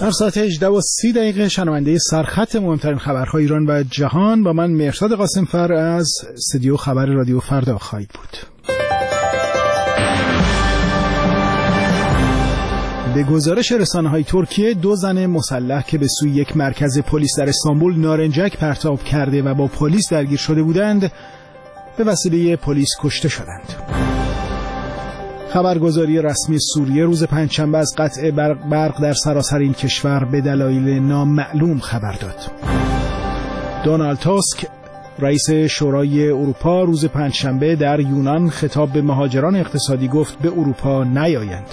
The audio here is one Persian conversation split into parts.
در ساعت 18:30 شنونده سرخط مهمترین خبرهای ایران و جهان با من مهرداد قاسمفر از استودیو خبر رادیو فردا خواهید بود. به گزارش رسانه‌های ترکیه 2 زن مسلح که به سوی یک مرکز پلیس در استانبول نارنجک پرتاب کرده و با پلیس درگیر شده بودند به وسیله پلیس کشته شدند. خبرگزاری رسمی سوریه روز پنجشنبه از قطع برق در سراسر این کشور به دلایل نامعلوم خبر داد. دونالد تاسک رئیس شورای اروپا روز پنجشنبه در یونان خطاب به مهاجران اقتصادی گفت به اروپا نیایند.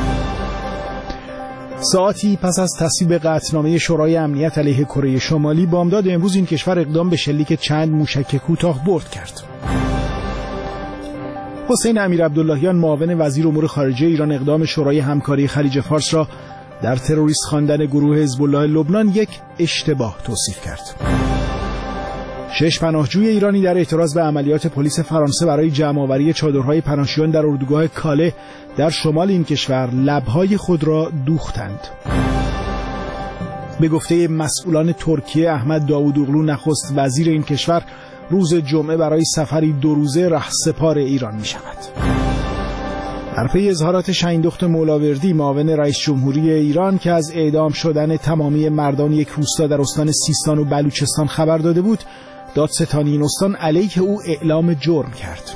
ساعتی پس از تصویب قطعنامه شورای امنیت علیه کره شمالی بامداد امروز این کشور اقدام به شلیک چند موشک کوتاه برد کرد. حسین امیرعبداللهیان معاون وزیر امور خارجه ایران اقدام شورای همکاری خلیج فارس را در تروریست خواندن گروه حزب الله لبنان یک اشتباه توصیف کرد. 6 پناهجوی ایرانی در اعتراض به عملیات پلیس فرانسه برای جمع‌آوری چادرهای پناهجویان در اردوگاه کاله در شمال این کشور لب‌های خود را دوختند. به گفته مسئولان ترکیه احمد داوودوغلو نخست وزیر این کشور روز جمعه برای سفری 2 روزه رهسپار ایران می شود. در پی اظهارات شهیندخت مولاوردی معاون رئیس جمهوری ایران که از اعدام شدن تمامی مردان یک روستا در استان سیستان و بلوچستان خبر داده بود، دادستانی این استان علیه او اعلام جرم کرد.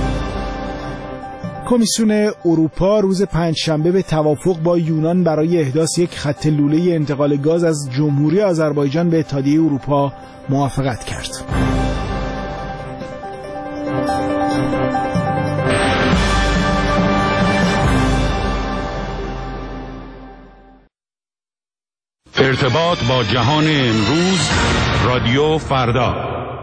کمیسیون اروپا روز پنجشنبه به توافق با یونان برای احداث یک خط لوله انتقال گاز از جمهوری آذربایجان به اتحادیه اروپا موافقت کرد. ارتباط با جهان امروز، رادیو فردا.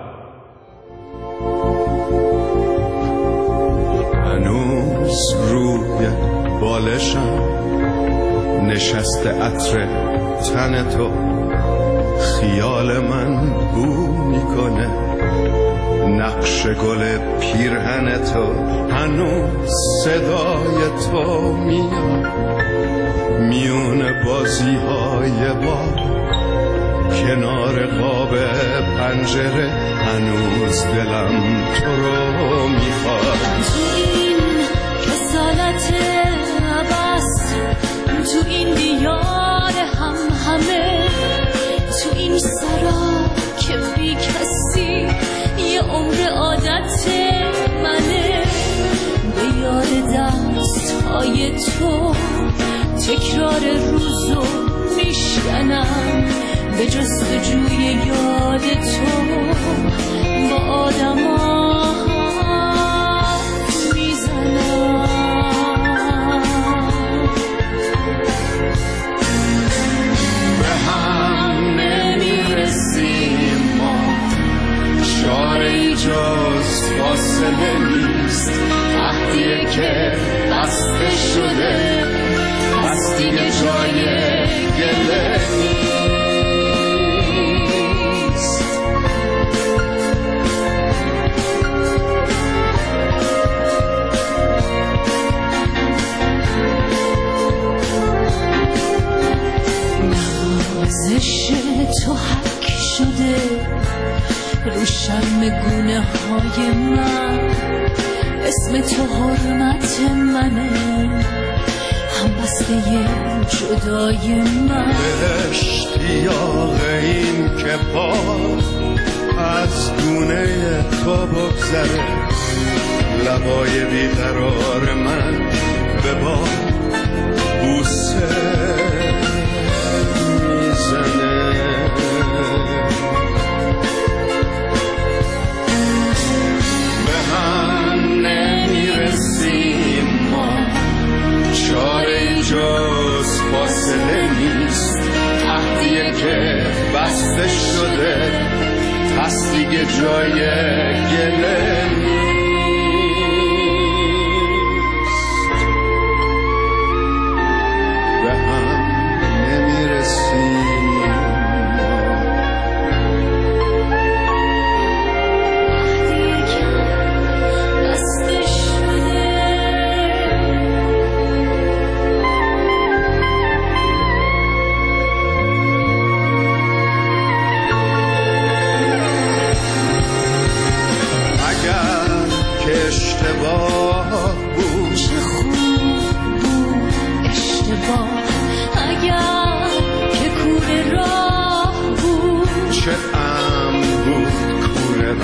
هنوز روی بالشم نشسته عطر تن تو، خیال من بو میکنه نقش گل پیرهن تو، هنوز صدای تو میاد میون بازی های با کنار قاب پنجره، هنوز دلم تو رو میخواد. تو این کسالت عباس، تو این دیار همه، تو این سرا که بی کسی یه عمر عادت منه، به یاد دست های تو تکرار روزو میشکنم، به جستجوی یاد تو با آدما میزنم. به هم نمیرسیم ما، چاره‌ای جز فاصله نیست، وقتیه که بسته شده پس دیگه جای گله نیست. نوازش تو حک شده رو شرم گونه های من، اسم تو حرمت منه، هم بسته جدای من. اشتیاق این که پا از دونه تو بگذره، لبای بیقرار من به با بوسه میزنه. به هم نمیرسیم ما، چاره جز فاصله نیست، عهدیه که بسته شده پس دیگه جای گله نیست. به هم نمیرسیم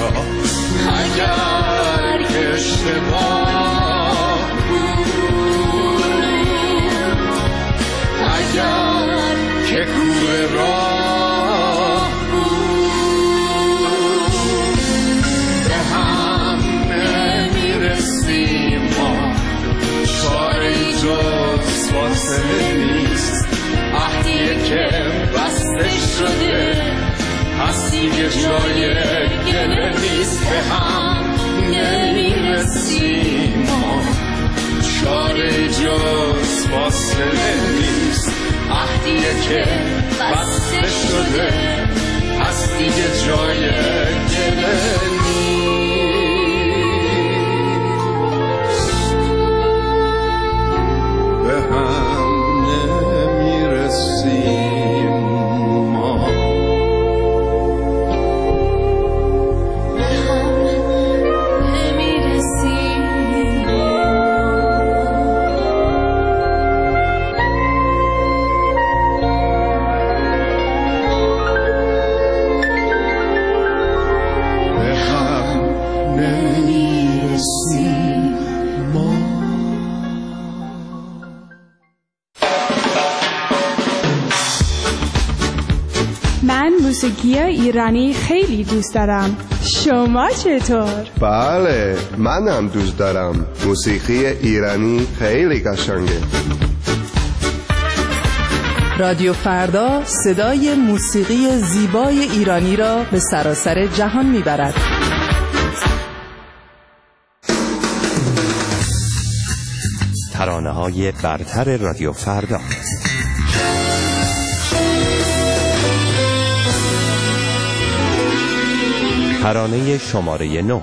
را اگر که اشتباه بود، اگر که کوره راه بود، به هم نمیرسیم ما، چاره‌ای جز فاصله نیست، عهدیه که بسته شده هست دیگه جای گله نیست، به هم نمیرسیم ما، چاره‌ای جز فاصله نیست، عهدیه که بسته شده هست دیگه جای گله نیست، به هم نمیرسیم ما. من موسیقی ایرانی خیلی دوست دارم. شما چطور؟ بله، منم دوست دارم. موسیقی ایرانی خیلی قشنگه. رادیو فردا صدای موسیقی زیبای ایرانی را به سراسر جهان میبرد. ترانه‌های برتر رادیو فردا. ترانه شماره 9.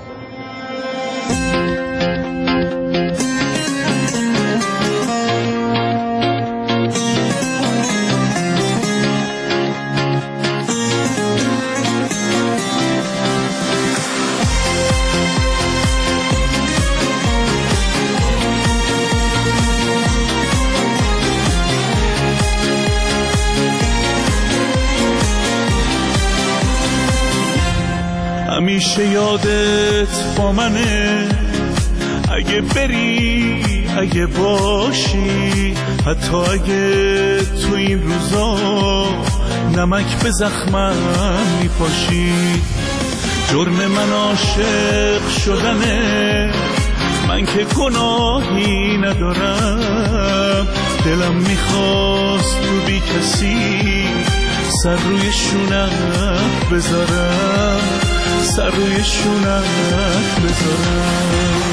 همیشه یادت با منه، اگه بری اگه باشی، حتی اگه تو این روزا نمک به زخمم میپاشی. جرم من عاشق شدنه، من که گناهی ندارم، دلم میخواست تو بی کسی سر روی شونت بذارم، سر روی شونت بذارم.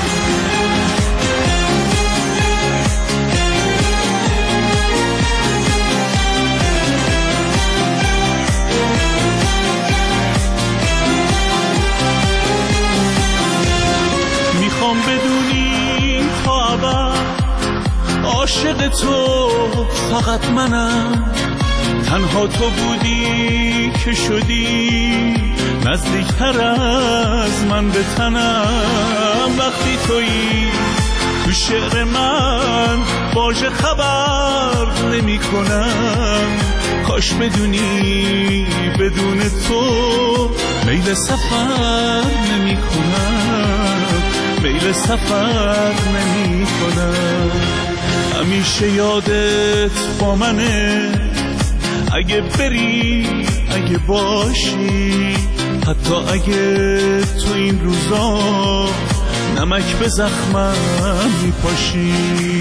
میخوام بدونی تا ابد عاشق تو فقط منم، تنها تو بودی که شدی نزدیکتر از من به تنم. وقتی تویی تو شعر من واژه خبر نمی کنم، کاش بدونی بدون تو میل سفر نمی کنم، میل سفر نمی کنم. همیشه یادت با منه، اگه بری اگه باشی، حتی اگه تو این روزا نمک به زخمم میپاشی.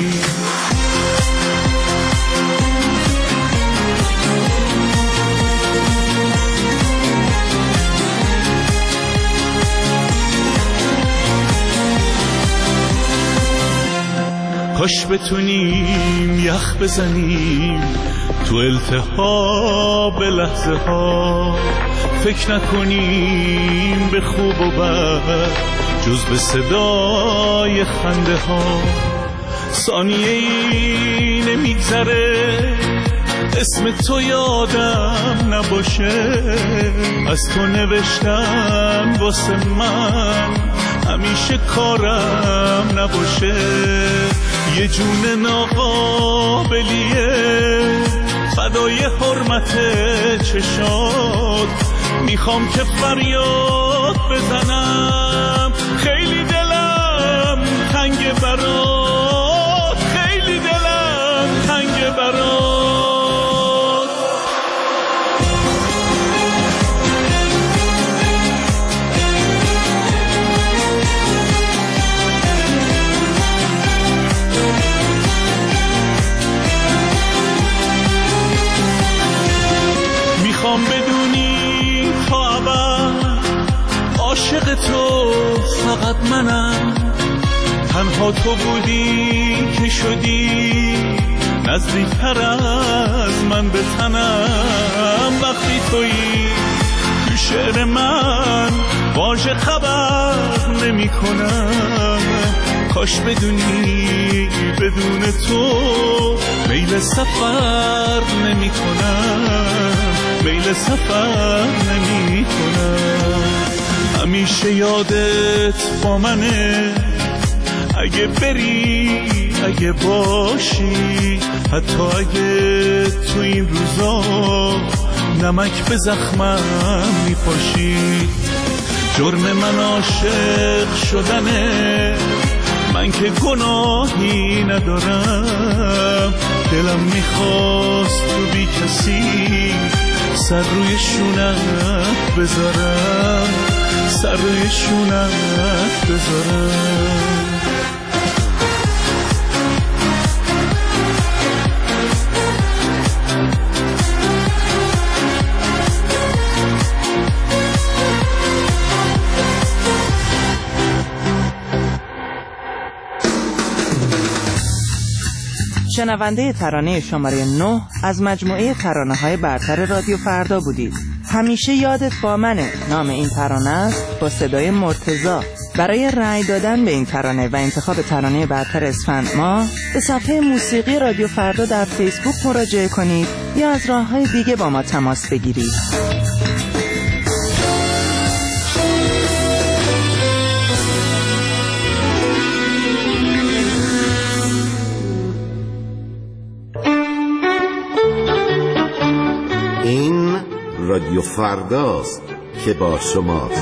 کاش بتونیم یخ بزنیم تو التهاب لحظه ها، فکر نکنیم به خوب و بد جز به صدای خنده ها. ثانیه ای نمیگذره اسم تو یادم نباشه، از تو نوشتم واسه من همیشه کارم نباشه. یه جون ناقابلیه فدای حرمت چشات، میخوام که فریاد بزنم، خیلی دلم تنگ برات، خیلی دلم تنگ برات. میخوام بدونی تا ابد عاشق تو فقط منم، تنها تو بودی که شدی نزدیکتر از من به تنم. وقتی تویی تو شعر من واژه خبر نمی کنم، کاش بدونی بدون تو میل سفر نمی کنم، میل سفر نمی کنم. همیشه یادت با منه، اگه بری اگه باشی، حتی اگه تو این روزا نمک به زخمم میپاشی. جرم من عاشق شدنه، من که گناهی ندارم. دلم میخواست تو بی کسی سر روی شونت بذارم، سر روی شونت بذارم. شنونده ترانه شماره 9 از مجموعه ترانه‌های برتر رادیو فردا بودید. همیشه یادت با منه نام این ترانه است، با صدای مرتضی. برای رأی دادن به این ترانه و انتخاب ترانه برتر اسفند ماه به صفحه موسیقی رادیو فردا در فیسبوک مراجعه کنید یا از راه‌های دیگه با ما تماس بگیرید. این رادیو فرداست که با شماست.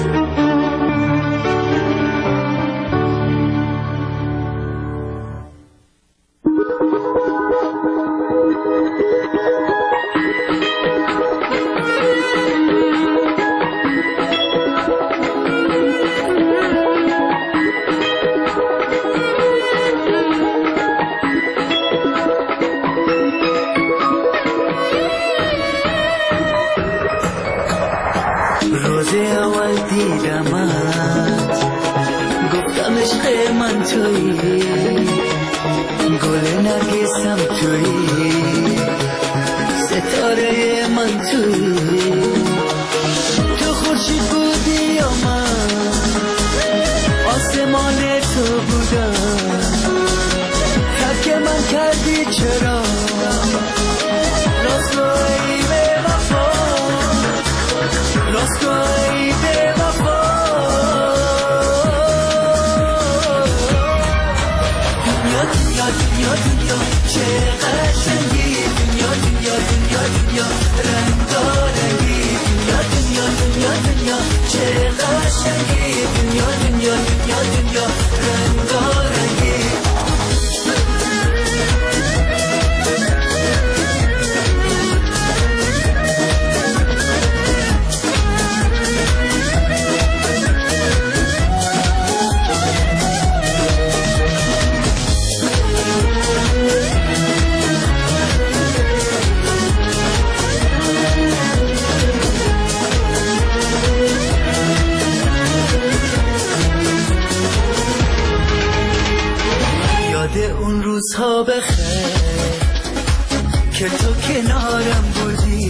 که تو کنارم بودی،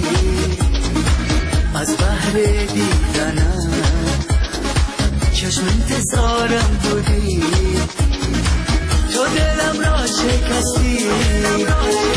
از بحر دیدنم چشم انتظارم بودی، تو دلم را شکستی،